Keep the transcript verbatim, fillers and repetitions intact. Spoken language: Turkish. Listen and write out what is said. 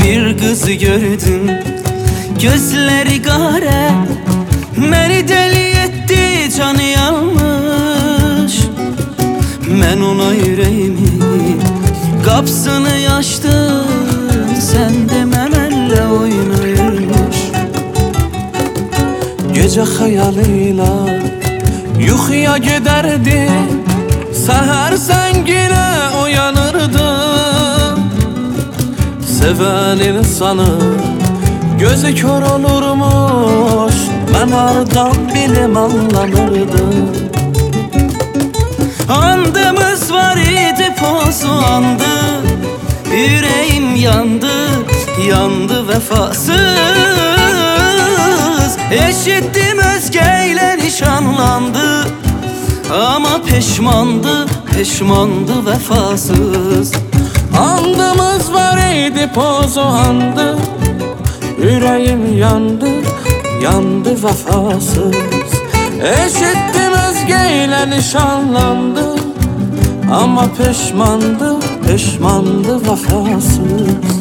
bir kızı gördüm. Gözleri kara, beni deli etti, canı yanmış. Ben ona yüreğimi kapsını açtım, sen de memenle oynayırmış. Gece hayalıyla yuxuya giderdi, seher zengine uyanırdım. Seven insanı gözü kör olurmuş, ben hardan bilim anlanırdım. Andımız var idi, pozu andı, yüreğim yandı, yandı vefasız. Eşittim özgeyle nişanlandı, ama peşmandı, peşmandı vefasız. Andımız var idi, pozu andı, yüreğim yandı, yandı vefasız. Eşittim özgeyle nişanlandı, ama peşmandı, peşmandı vefasız.